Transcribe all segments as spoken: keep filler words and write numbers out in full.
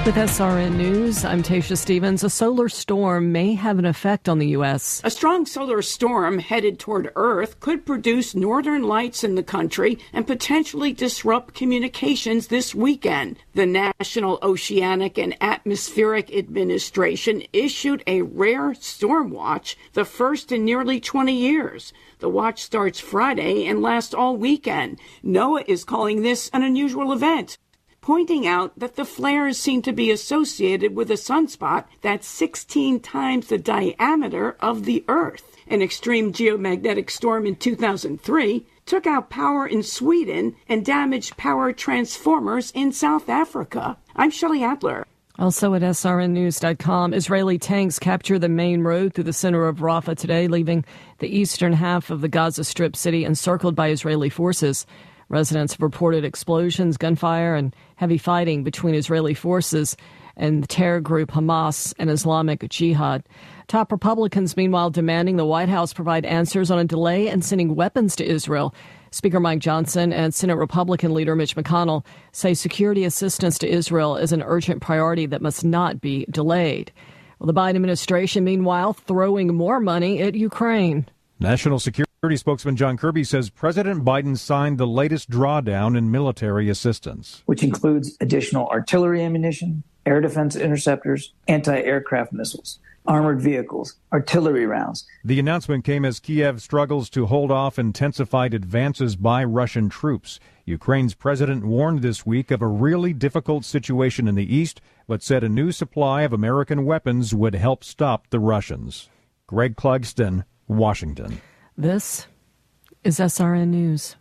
With S R N News, I'm Tasha Stevens. A solar storm may have an effect on the U S. A strong solar storm headed toward Earth could produce northern lights in the country and potentially disrupt communications this weekend. The National Oceanic and Atmospheric Administration issued a rare storm watch, the first in nearly twenty years. The watch starts Friday and lasts all weekend. NOAA is calling this an unusual event, pointing out that the flares seem to be associated with a sunspot that's sixteen times the diameter of the Earth. An extreme geomagnetic storm in two thousand three took out power in Sweden and damaged power transformers in South Africa. I'm Shelley Adler. Also at S R N news dot com, Israeli tanks captured the main road through the center of Rafah today, leaving the eastern half of the Gaza Strip city encircled by Israeli forces. Residents have reported explosions, gunfire, and heavy fighting between Israeli forces and the terror group Hamas and Islamic Jihad. Top Republicans, meanwhile, demanding the White House provide answers on a delay in sending weapons to Israel. Speaker Mike Johnson and Senate Republican leader Mitch McConnell say security assistance to Israel is an urgent priority that must not be delayed. Well, the Biden administration, meanwhile, throwing more money at Ukraine. National Security spokesman John Kirby says President Biden signed the latest drawdown in military assistance, which includes additional artillery ammunition, air defense interceptors, anti-aircraft missiles, armored vehicles, artillery rounds. The announcement came as Kiev struggles to hold off intensified advances by Russian troops. Ukraine's president warned this week of a really difficult situation in the east, but said a new supply of American weapons would help stop the Russians. Greg Clugston, Washington. This is S R N News.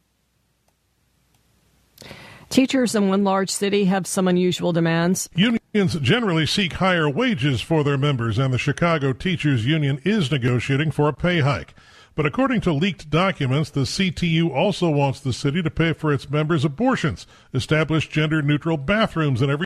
Teachers in one large city have some unusual demands. Unions generally seek higher wages for their members, and the Chicago Teachers Union is negotiating for a pay hike. But according to leaked documents, the C T U also wants the city to pay for its members' abortions, establish gender-neutral bathrooms in every.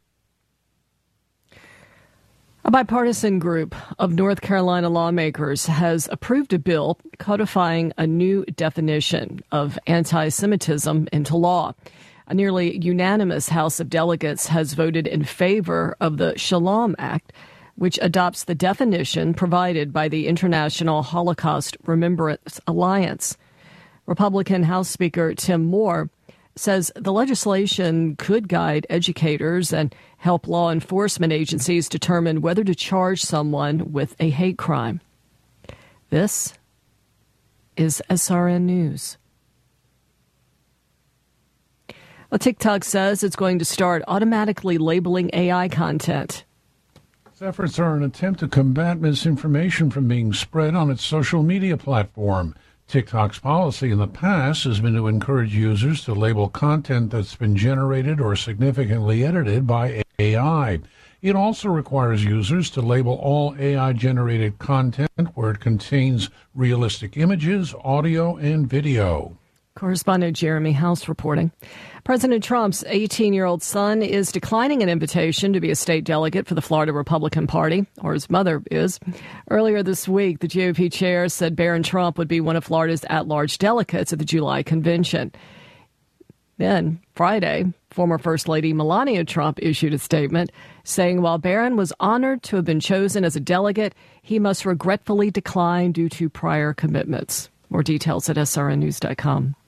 A bipartisan group of North Carolina lawmakers has approved a bill codifying a new definition of anti-Semitism into law. A nearly unanimous House of Delegates has voted in favor of the Shalom Act, which adopts the definition provided by the International Holocaust Remembrance Alliance. Republican House Speaker Tim Moore says the legislation could guide educators and help law enforcement agencies determine whether to charge someone with a hate crime. This is S R N News. Well, TikTok says it's going to start automatically labeling A I content. Its efforts are an attempt to combat misinformation from being spread on its social media platform. TikTok's policy in the past has been to encourage users to label content that's been generated or significantly edited by A I. It also requires users to label all A I-generated content where it contains realistic images, audio, and video. Correspondent Jeremy House reporting. President Trump's eighteen-year-old son is declining an invitation to be a state delegate for the Florida Republican Party, or his mother is. Earlier this week, the G O P chair said Barron Trump would be one of Florida's at-large delegates at the July convention. Then, Friday, former First Lady Melania Trump issued a statement saying while Barron was honored to have been chosen as a delegate, he must regretfully decline due to prior commitments. More details at S R N news dot com.